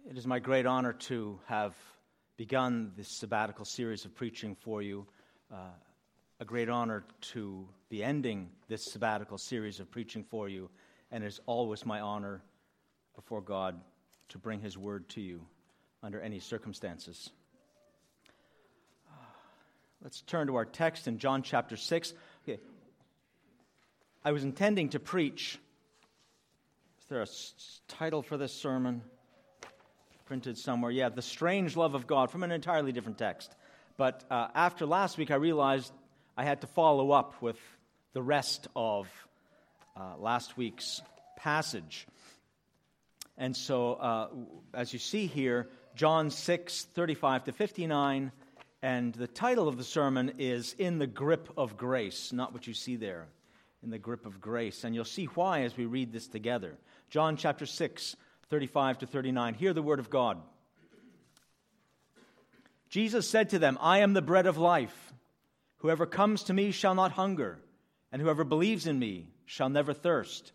It is my great honor to have begun this sabbatical series of preaching for you. A great honor to be ending this sabbatical series of preaching for you. And it is always my honor before God to bring His word to you under any circumstances. Let's turn to our text in John chapter 6. Okay. I was intending to preach. Is there a title for this sermon? Printed somewhere. Yeah, The Strange Love of God, from an entirely different text. But after last week, I realized I had to follow up with the rest of last week's passage. And so, as you see here, John 6, 35 to 59, and the title of the sermon is In the Grip of Grace, not what you see there, In the Grip of Grace. And you'll see why as we read this together. John chapter 6, 35 to 39. Hear the word of God. Jesus said to them, I am the bread of life. Whoever comes to me shall not hunger, and whoever believes in me shall never thirst.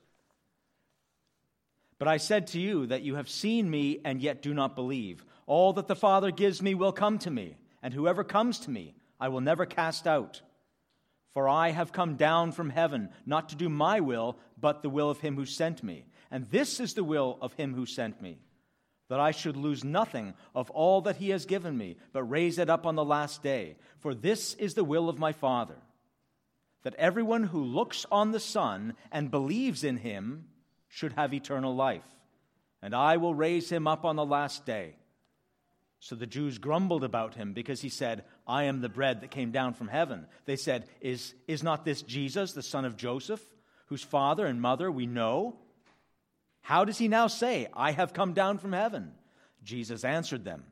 But I said to you that you have seen me and yet do not believe. All that the Father gives me will come to me, and whoever comes to me I will never cast out. For I have come down from heaven, not to do my will, but the will of him who sent me. And this is the will of him who sent me, that I should lose nothing of all that he has given me, but raise it up on the last day. For this is the will of my Father, that everyone who looks on the Son and believes in him should have eternal life. And I will raise him up on the last day. So the Jews grumbled about him because he said, I am the bread that came down from heaven. They said, Is not this Jesus, the son of Joseph, whose father and mother we know? How does he now say, I have come down from heaven? Jesus answered them,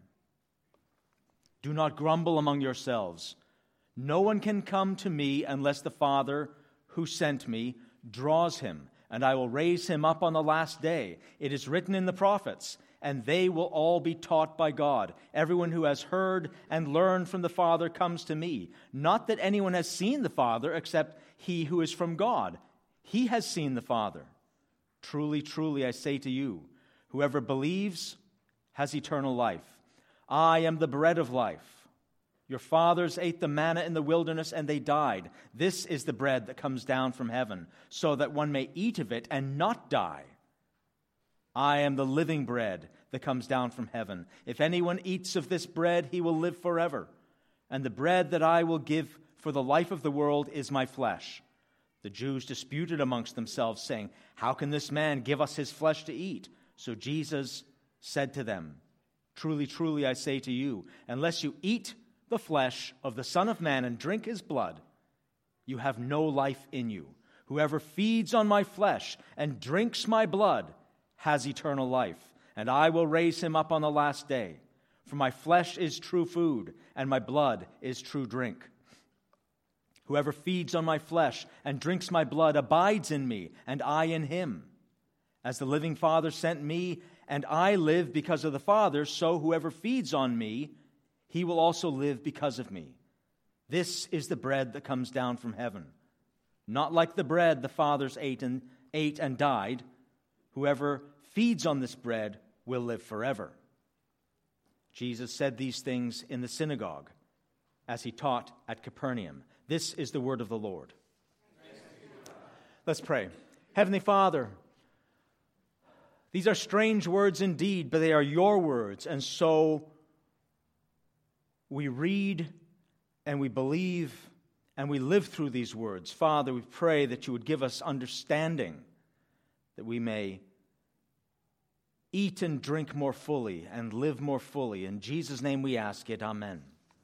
Do not grumble among yourselves. No one can come to me unless the Father who sent me draws him, and I will raise him up on the last day. It is written in the prophets, and they will all be taught by God. Everyone who has heard and learned from the Father comes to me. Not that anyone has seen the Father except he who is from God. He has seen the Father. Truly, truly, I say to you, whoever believes has eternal life. I am the bread of life. Your fathers ate the manna in the wilderness, and they died. This is the bread that comes down from heaven, so that one may eat of it and not die. I am the living bread that comes down from heaven. If anyone eats of this bread, he will live forever. And the bread that I will give for the life of the world is my flesh. The Jews disputed amongst themselves, saying, How can this man give us his flesh to eat? So Jesus said to them, Truly, truly, I say to you, unless you eat the flesh of the Son of Man and drink his blood, you have no life in you. Whoever feeds on my flesh and drinks my blood has eternal life, and I will raise him up on the last day. For my flesh is true food, and my blood is true drink. Whoever feeds on my flesh and drinks my blood abides in me, and I in him. As the living Father sent me, and I live because of the Father, so whoever feeds on me, he will also live because of me. This is the bread that comes down from heaven. Not like the bread the fathers ate and died. Whoever feeds on this bread will live forever. Jesus said these things in the synagogue as he taught at Capernaum. This is the word of the Lord. Let's pray. Heavenly Father, these are strange words indeed, but they are your words. And so we read and we believe and we live through these words. Father, we pray that you would give us understanding, that we may eat and drink more fully and live more fully. In Jesus' name we ask it. Amen.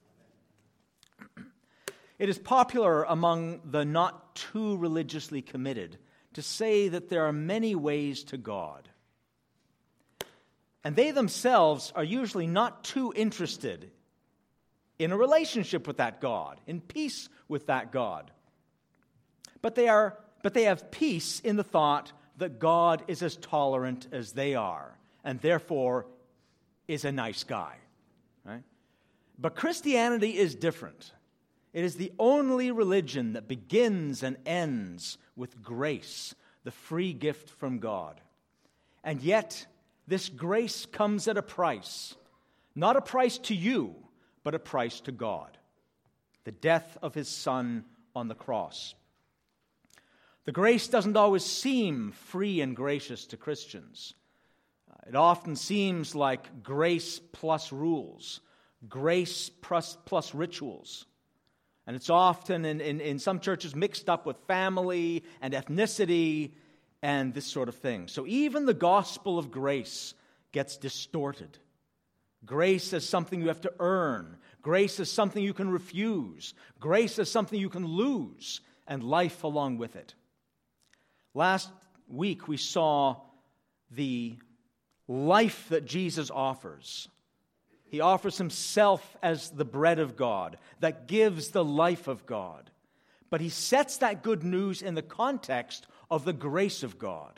It is popular among the not too religiously committed to say that there are many ways to God. And they themselves are usually not too interested in a relationship with that God, in peace with that God. But they have peace in the thought that God is as tolerant as they are, and therefore is a nice guy. Right? But Christianity is different. It is the only religion that begins and ends with grace, the free gift from God. And yet, this grace comes at a price. Not a price to you, but a price to God. The death of his Son on the cross. The grace doesn't always seem free and gracious to Christians. It often seems like grace plus rules, grace plus rituals. And it's often in some churches mixed up with family and ethnicity and this sort of thing. So even the gospel of grace gets distorted. Grace is something you have to earn. Grace is something you can refuse. Grace is something you can lose, and life along with it. Last week we saw the life that Jesus offers. He offers himself as the bread of God that gives the life of God. But he sets that good news in the context of the grace of God.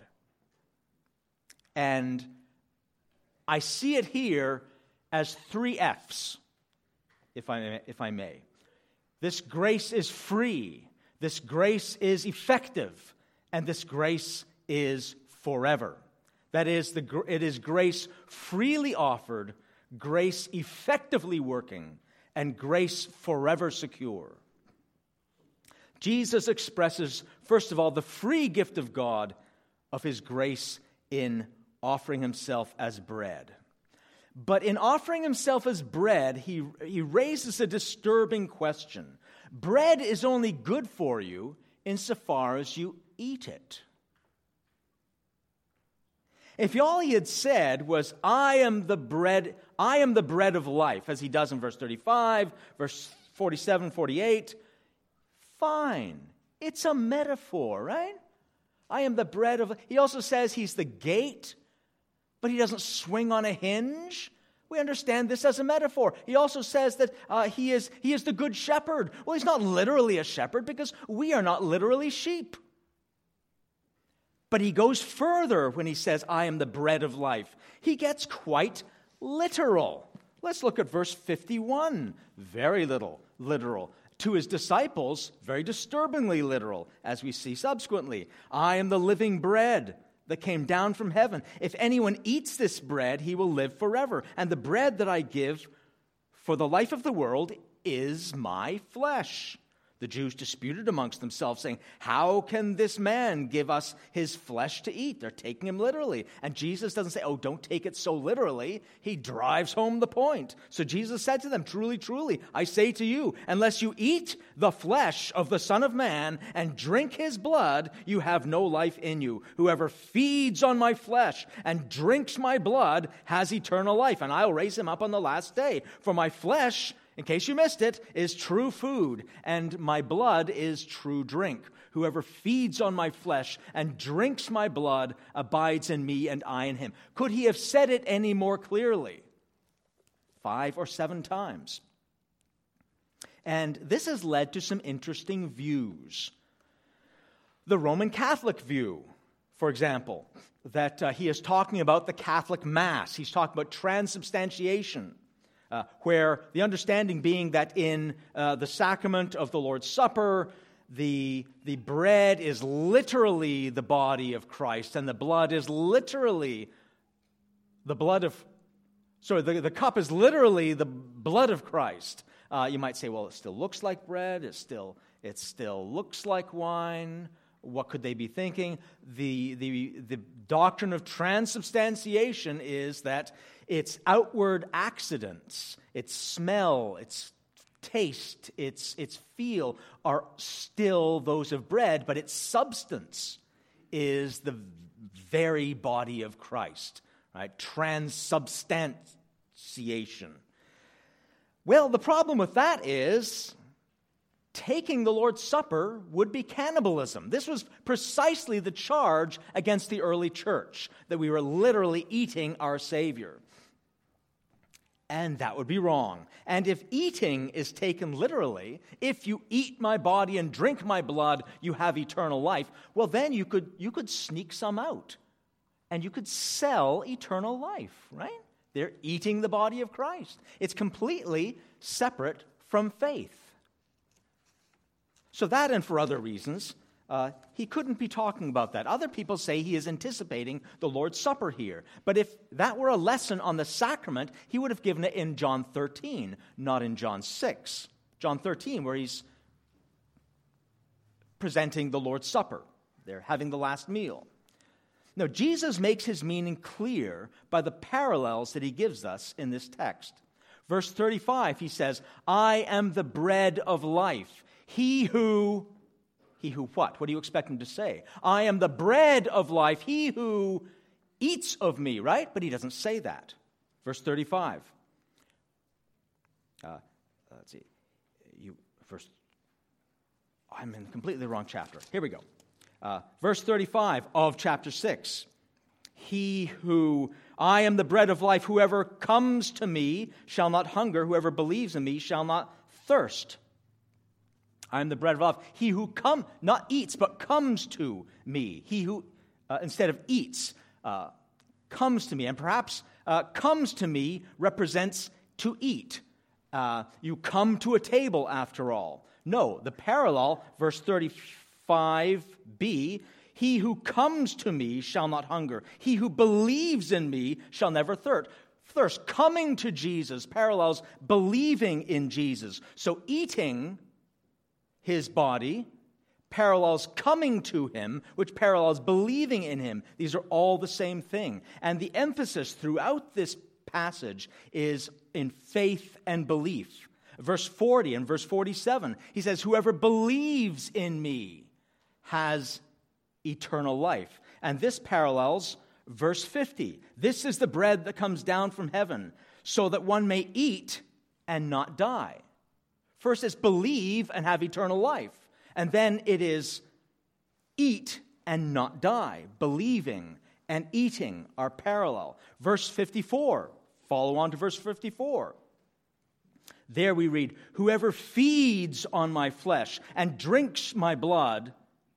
And I see it here as 3 F's, if I may. This grace is free, this grace is effective, and this grace is forever. That is, it is grace freely offered, grace effectively working, and grace forever secure. Jesus expresses, first of all, the free gift of God of his grace in offering himself as bread. But in offering himself as bread, he raises a disturbing question. Bread is only good for you insofar as you eat it. If all he had said was, I am the bread of life, as he does in verse 35, verse 47, 48, fine. It's a metaphor, right? I am the bread of life. He also says he's the gate, but he doesn't swing on a hinge. We understand this as a metaphor. He also says that he is the good shepherd. Well, he's not literally a shepherd because we are not literally sheep. But he goes further when he says, I am the bread of life. He gets quite literal. Let's look at verse 51. Very literal. To his disciples, very disturbingly literal, as we see subsequently. I am the living bread that came down from heaven. If anyone eats this bread, he will live forever. And the bread that I give for the life of the world is my flesh. The Jews disputed amongst themselves, saying, how can this man give us his flesh to eat? They're taking him literally. And Jesus doesn't say, don't take it so literally. He drives home the point. So Jesus said to them, truly, truly, I say to you, unless you eat the flesh of the Son of Man and drink his blood, you have no life in you. Whoever feeds on my flesh and drinks my blood has eternal life, and I'll raise him up on the last day. For my flesh, in case you missed it, is true food, and my blood is true drink. Whoever feeds on my flesh and drinks my blood abides in me and I in him. Could he have said it any more clearly? 5 or 7 times. And this has led to some interesting views. The Roman Catholic view, for example, that he is talking about the Catholic Mass. He's talking about transubstantiation. Where the understanding being that in the sacrament of the Lord's Supper, the bread is literally the body of Christ, and the blood is literally the blood of... the cup is literally the blood of Christ. You might say, well, it still looks like bread, it still looks like wine. What could they be thinking? The doctrine of transubstantiation is that its outward accidents, its smell, its taste, its feel are still those of bread, but its substance is the very body of Christ, right? Transubstantiation. Well, the problem with that is taking the Lord's Supper would be cannibalism. This was precisely the charge against the early church, that we were literally eating our Savior. And that would be wrong. And if eating is taken literally, if you eat my body and drink my blood, you have eternal life, well, then you could sneak some out. And you could sell eternal life, right? They're eating the body of Christ. It's completely separate from faith. So that, and for other reasons, he couldn't be talking about that. Other people say he is anticipating the Lord's Supper here. But if that were a lesson on the sacrament, he would have given it in John 13, not in John 6. John 13, where he's presenting the Lord's Supper. They're having the last meal. Now, Jesus makes his meaning clear by the parallels that he gives us in this text. Verse 35, he says, I am the bread of life. He who what? What do you expect him to say? I am the bread of life. He who eats of me, right? But he doesn't say that. Verse 35. Let's see. I'm in completely the wrong chapter. Here we go. Verse 35 of chapter 6. I am the bread of life. Whoever comes to me shall not hunger. Whoever believes in me shall not thirst. I am the bread of life. He who not eats, but comes to me. He who, instead of eats, comes to me. And perhaps comes to me represents to eat. You come to a table, after all. No, the parallel, verse 35b, he who comes to me shall not hunger. He who believes in me shall never thirst. Coming to Jesus parallels believing in Jesus. So eating his body parallels coming to him, which parallels believing in him. These are all the same thing. And the emphasis throughout this passage is in faith and belief. Verse 40 and verse 47, he says, whoever believes in me has eternal life. And this parallels verse 50. This is the bread that comes down from heaven, so that one may eat and not die. First is believe and have eternal life. And then it is eat and not die. Believing and eating are parallel. Verse 54, follow on to verse 54. There we read, whoever feeds on my flesh and drinks my blood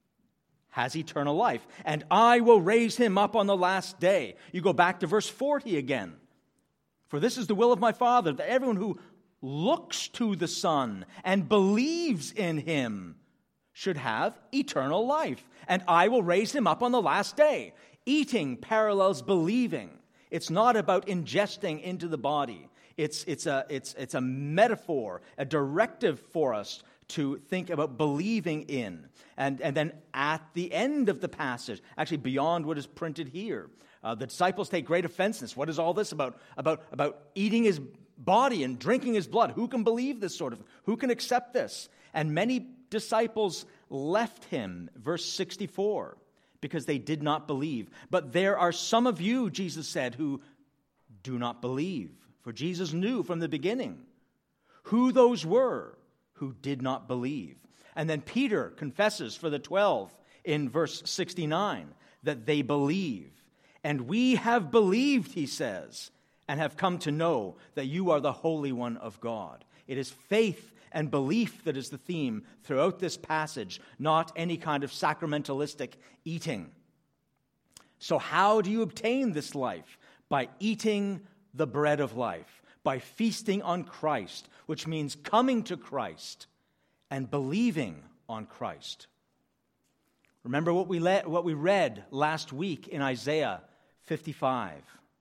has eternal life, and I will raise him up on the last day. You go back to verse 40 again. For this is the will of my Father, that everyone who looks to the Son and believes in him should have eternal life, and I will raise him up on the last day. Eating parallels believing. It's not about ingesting into the body. It's a metaphor, a directive for us to think about believing in. And then at the end of the passage, actually beyond what is printed here, the disciples take great offense in this. What is all this about eating his body and drinking his blood? Who can believe this sort of thing? Who can accept this? And many disciples left him, verse 64, because they did not believe. But there are some of you, Jesus said, who do not believe. For Jesus knew from the beginning who those were who did not believe. And then Peter confesses for the 12 in verse 69 that they believe. And we have believed, he says, and have come to know that you are the Holy One of God. It is faith and belief that is the theme throughout this passage, not any kind of sacramentalistic eating. So how do you obtain this life? By eating the bread of life, by feasting on Christ, which means coming to Christ and believing on Christ. Remember what we read last week in Isaiah 55.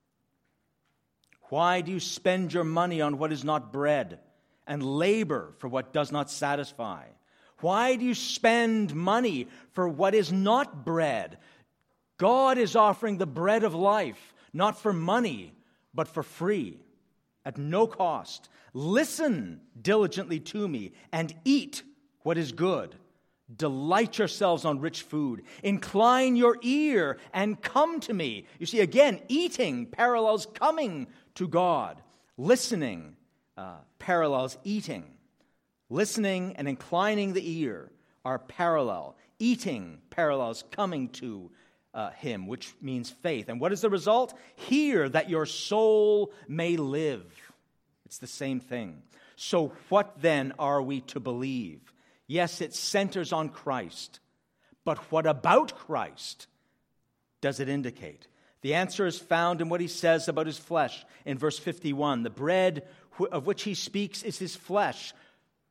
Why do you spend your money on what is not bread and labor for what does not satisfy? Why do you spend money for what is not bread? God is offering the bread of life, not for money, but for free, at no cost. Listen diligently to me and eat what is good. Delight yourselves on rich food. Incline your ear and come to me. You see, again, eating parallels coming to God. Listening parallels eating. Listening and inclining the ear are parallel. Eating parallels coming to him, which means faith. And what is the result? Hear that your soul may live. It's the same thing. So what then are we to believe? Yes, it centers on Christ. But what about Christ does it indicate? The answer is found in what he says about his flesh in verse 51. The bread of which he speaks is his flesh.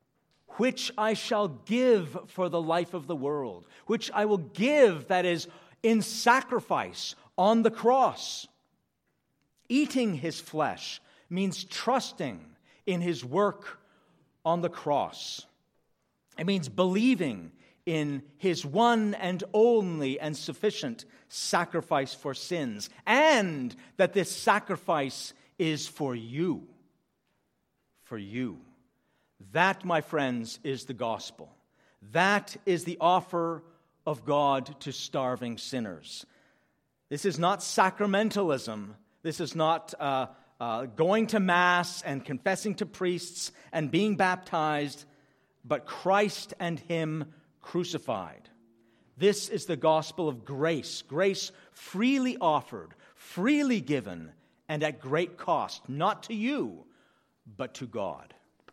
which I shall give for the life of the world, which I will give, that is, in sacrifice on the cross. Eating his flesh means trusting in his work on the cross. It means believing in his one and only and sufficient sacrifice for sins, and that this sacrifice is for you. For you. That, my friends, is the gospel. That is the offer of God to starving sinners. This is not sacramentalism. This is not going to Mass and confessing to priests and being baptized, but Christ and him crucified. This is the gospel of grace. Grace freely offered, freely given, and at great cost, not to you, but to God.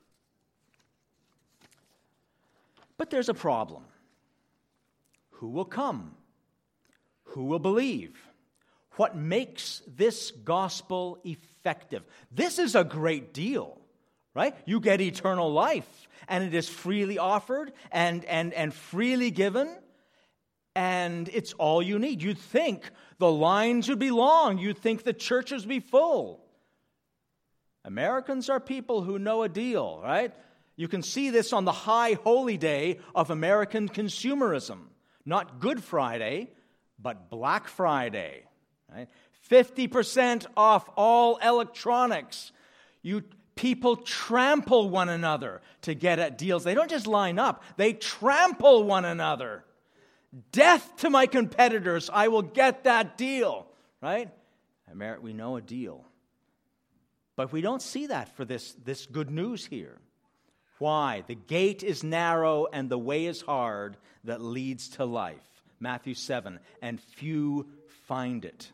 But there's a problem. Who will come? Who will believe? What makes this gospel effective? This is a great deal, right? You get eternal life, and it is freely offered and freely given, and it's all you need. You'd think the lines would be long. You'd think the churches would be full. Americans are people who know a deal, right? You can see this on the high holy day of American consumerism. Not Good Friday, but Black Friday. Right? 50% off all electronics. People trample one another to get at deals. They don't just line up, they trample one another. Death to my competitors, I will get that deal. Right? We know a deal. But we don't see that for this good news here. Why? The gate is narrow and the way is hard that leads to life. Matthew 7, and few find it.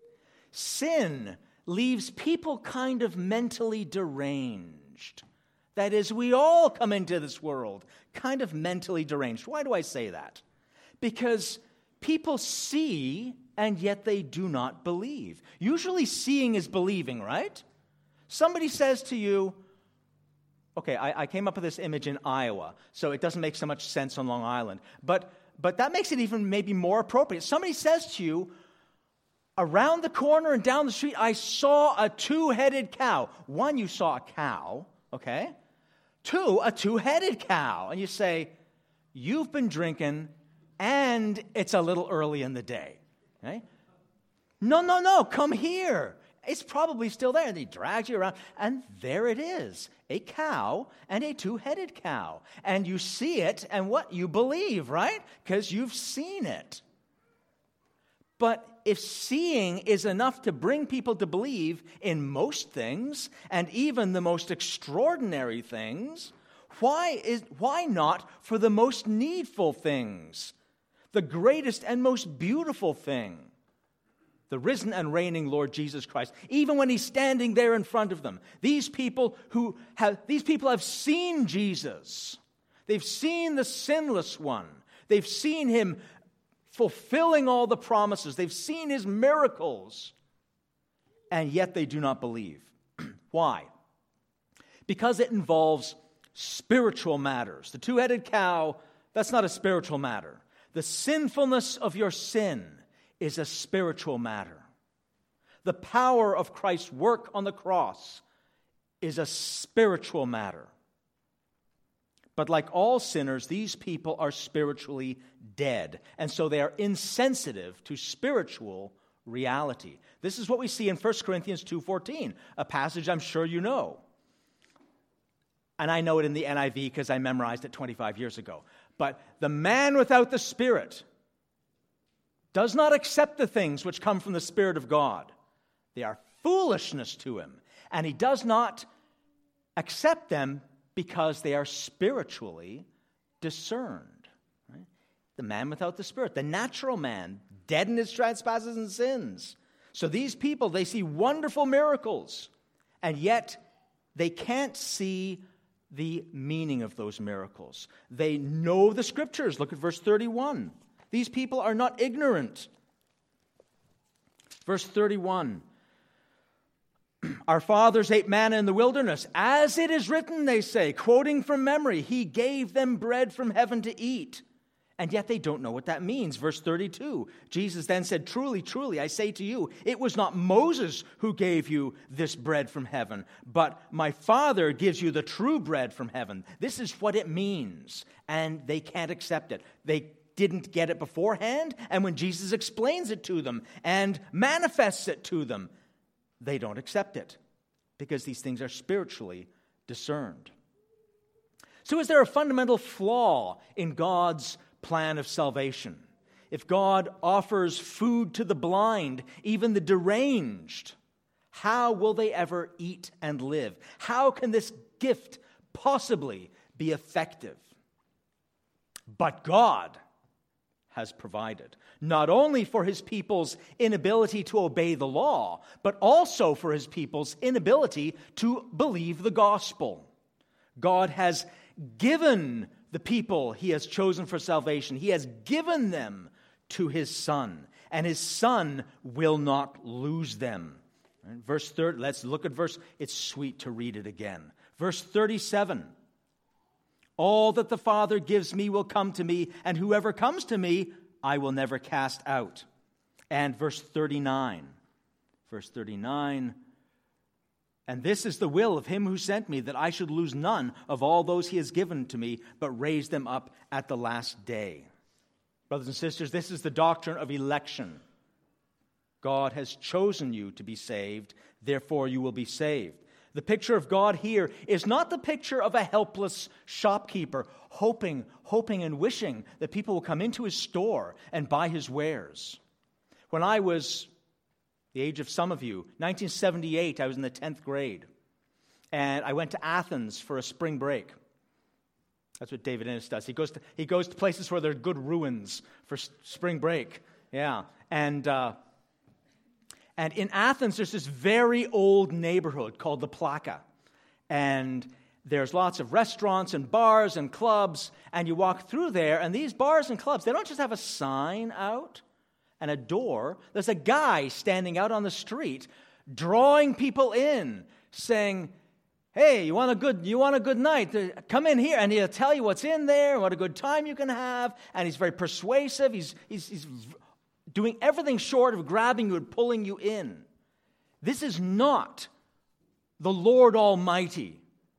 Sin leaves people kind of mentally deranged. That is, we all come into this world kind of mentally deranged. Why do I say that? Because people see and yet they do not believe. Usually seeing is believing, right? Somebody says to you, okay, I came up with this image in Iowa, so it doesn't make so much sense on Long Island. But that makes it even maybe more appropriate. Somebody says to you, around the corner and down the street, I saw a two-headed cow. One, you saw a cow, okay? Two, a two-headed cow. And you say, you've been drinking, and it's a little early in the day. Okay? No, come here. It's probably still there. And he drags you around, and there it is, a cow and a two-headed cow. And you see it, and what? You believe, right? Because you've seen it. But if seeing is enough to bring people to believe in most things, and even the most extraordinary things, why not for the most needful things, the greatest and most beautiful thing? The risen and reigning Lord Jesus Christ, even when he's standing there in front of them. These people have seen Jesus. They've seen the sinless one. They've seen him fulfilling all the promises. They've seen his miracles. And yet they do not believe. Why? Because it involves spiritual matters. The two-headed cow, that's not a spiritual matter. The sinfulness of your sin is a spiritual matter. The power of Christ's work on the cross is a spiritual matter. But like all sinners, these people are spiritually dead, and so they are insensitive to spiritual reality. This is what we see in 1 Corinthians 2:14, a passage I'm sure you know. And I know it in the NIV because I memorized it 25 years ago. But the man without the Spirit does not accept the things which come from the Spirit of God. They are foolishness to him. And he does not accept them because they are spiritually discerned. Right? The man without the Spirit, the natural man, dead in his trespasses and sins. So these people, they see wonderful miracles, and yet they can't see the meaning of those miracles. They know the Scriptures. Look at verse 31. These people are not ignorant. Verse 31. Our fathers ate manna in the wilderness. As it is written, they say, quoting from memory, He gave them bread from heaven to eat. And yet they don't know what that means. Verse 32, Jesus then said, truly, truly, I say to you, it was not Moses who gave you this bread from heaven, but my Father gives you the true bread from heaven. This is what it means. And they can't accept it. They didn't get it beforehand. And when Jesus explains it to them and manifests it to them, they don't accept it because these things are spiritually discerned. So is there a fundamental flaw in God's plan of salvation? If God offers food to the blind, even the deranged, how will they ever eat and live? How can this gift possibly be effective? But God has provided, not only for His people's inability to obey the law, but also for His people's inability to believe the gospel. God has given the people He has chosen for salvation, He has given them to His Son, and His Son will not lose them. Verse 30, let's look at verse, it's sweet to read it again. Verse 37, all that the Father gives me will come to me, and whoever comes to me, I will never cast out. And verse 39, and this is the will of Him who sent me, that I should lose none of all those He has given to me, but raise them up at the last day. Brothers and sisters, this is the doctrine of election. God has chosen you to be saved, therefore you will be saved. The picture of God here is not the picture of a helpless shopkeeper hoping and wishing that people will come into his store and buy his wares. When I was the age of some of you, 1978, I was in the 10th grade, and I went to Athens for a spring break. That's what David Innes does. He goes to places where there are good ruins for spring break. Yeah, and in Athens, there's this very old neighborhood called the Plaka. And there's lots of restaurants and bars and clubs. And you walk through there, and these bars and clubs, they don't just have a sign out and a door. There's a guy standing out on the street drawing people in, saying, hey, you want a good night? Come in here, and he'll tell you what's in there, what a good time you can have. And he's very persuasive. He's doing everything short of grabbing you and pulling you in. This is not the Lord Almighty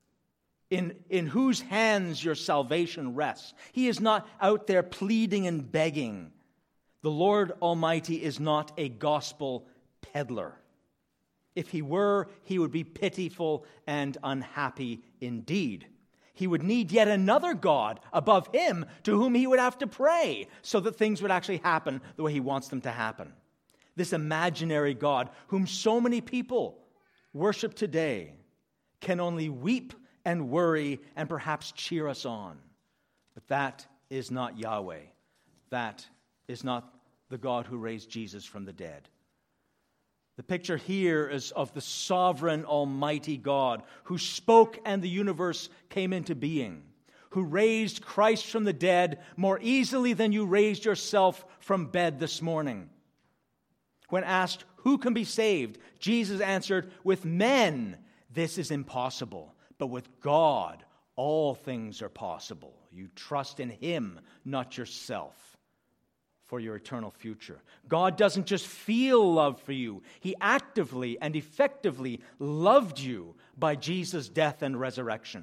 in whose hands your salvation rests. He is not out there pleading and begging. The Lord Almighty is not a gospel peddler. If He were, He would be pitiful and unhappy indeed. He would need yet another God above Him to whom He would have to pray so that things would actually happen the way He wants them to happen. This imaginary God, whom so many people worship today, can only weep and worry and perhaps cheer us on. But that is not Yahweh. That is not the God who raised Jesus from the dead. The picture here is of the sovereign Almighty God who spoke and the universe came into being, who raised Christ from the dead more easily than you raised yourself from bed this morning. When asked, who can be saved? Jesus answered, with men this is impossible, but with God all things are possible. You trust in Him, not yourself, for your eternal future. God doesn't just feel love for you. He actively and effectively loved you by Jesus' death and resurrection.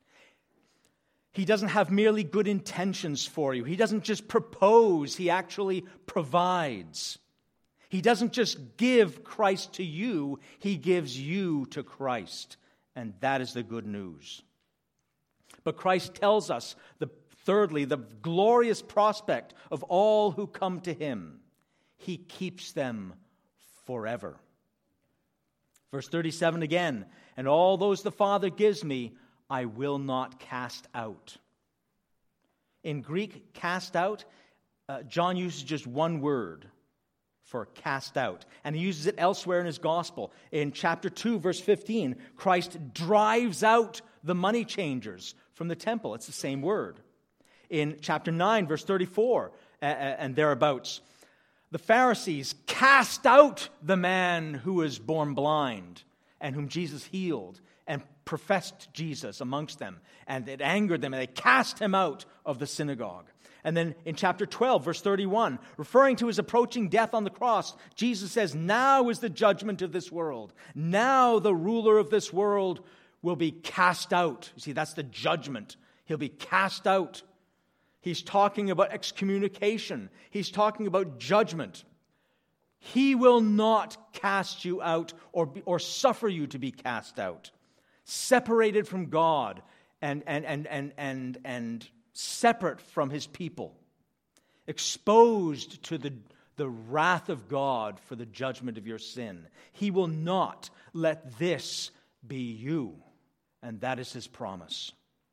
He doesn't have merely good intentions for you. He doesn't just propose. He actually provides. He doesn't just give Christ to you. He gives you to Christ. And that is the good news. But Christ tells us thirdly, the glorious prospect of all who come to Him. He keeps them forever. Verse 37 again, and all those the Father gives me, I will not cast out. In Greek, cast out, John uses just one word for cast out. And he uses it elsewhere in his gospel. In chapter 2, verse 15, Christ drives out the money changers from the temple. It's the same word. In chapter 9, verse 34 and thereabouts, the Pharisees cast out the man who was born blind. and whom Jesus healed and professed Jesus amongst them. And it angered them, and they cast him out of the synagogue. And then in chapter 12, verse 31, referring to his approaching death on the cross, Jesus says, "Now is the judgment of this world. Now the ruler of this world will be cast out." You see, that's the judgment. He'll be cast out. He's talking about excommunication. He's talking about judgment. He will not cast you out or suffer you to be cast out. Separated from God and separate from his people. Exposed to the wrath of God for the judgment of your sin. He will not let this be you. And that is his promise.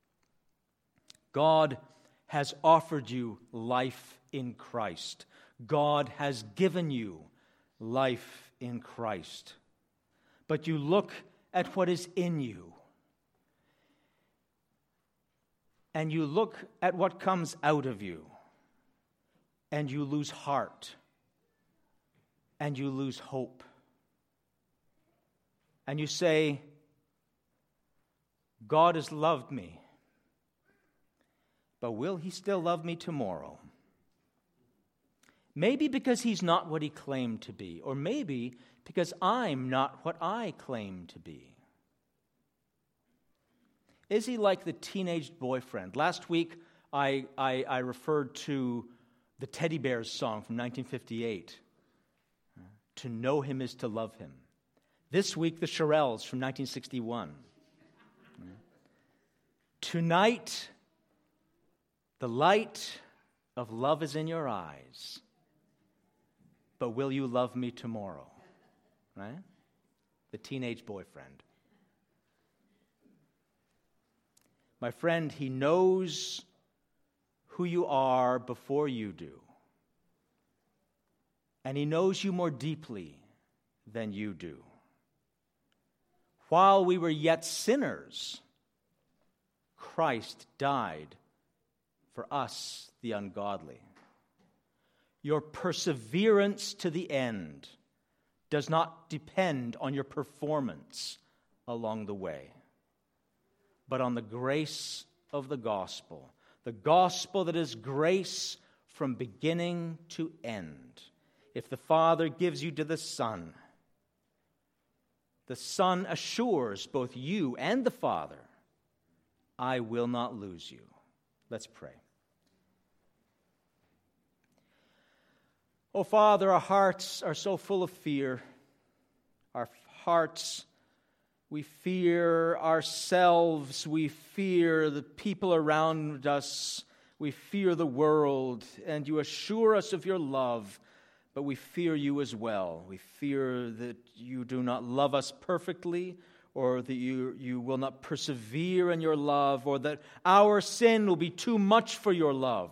God has offered you life in Christ. God has given you life in Christ. But you look at what is in you, and you look at what comes out of you, and you lose heart, and you lose hope. And you say, God has loved me, but will he still love me tomorrow? Maybe because he's not what he claimed to be, or maybe because I'm not what I claim to be. Is he like the teenage boyfriend? Last week, I referred to the Teddy Bears song from 1958. To know him is to love him. This week, the Shirelles from 1961. Tonight, the light of love is in your eyes. But will you love me tomorrow? Right? The teenage boyfriend. My friend, he knows who you are before you do. And he knows you more deeply than you do. While we were yet sinners, Christ died for us, the ungodly. Your perseverance to the end does not depend on your performance along the way, but on the grace of the gospel that is grace from beginning to end. If the Father gives you to the Son assures both you and the Father, I will not lose you. Let's pray. Oh, Father, our hearts are so full of fear. Our hearts, we fear ourselves. We fear the people around us. We fear the world. And you assure us of your love, but we fear you as well. We fear that you do not love us perfectly, or that you will not persevere in your love, or that our sin will be too much for your love.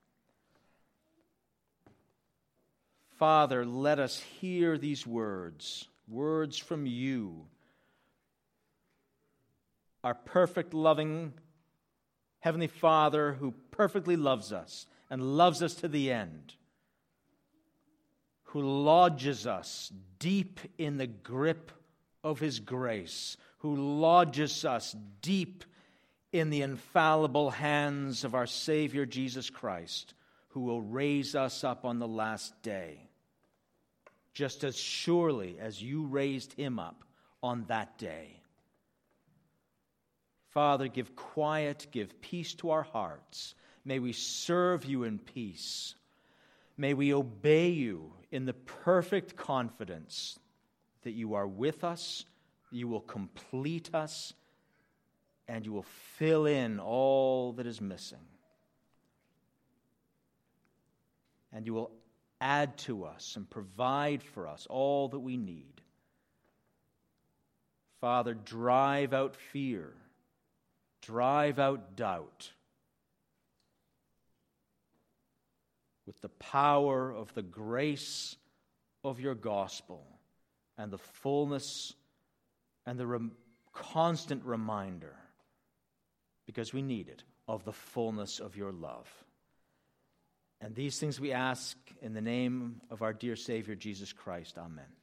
Father, let us hear these words from you, our perfect, loving Heavenly Father who perfectly loves us and loves us to the end, who lodges us deep in the grip of his grace, who lodges us deep in the infallible hands of our Savior Jesus Christ, who will raise us up on the last day, just as surely as you raised him up on that day. Father, give quiet, give peace to our hearts. May we serve you in peace. May we obey you in the perfect confidence that you are with us, you will complete us, and you will fill in all that is missing. And you will add to us and provide for us all that we need. Father, drive out fear. Drive out doubt with the power of the grace of your gospel and the fullness and the constant reminder, because we need it, of the fullness of your love. And these things we ask in the name of our dear Savior, Jesus Christ. Amen.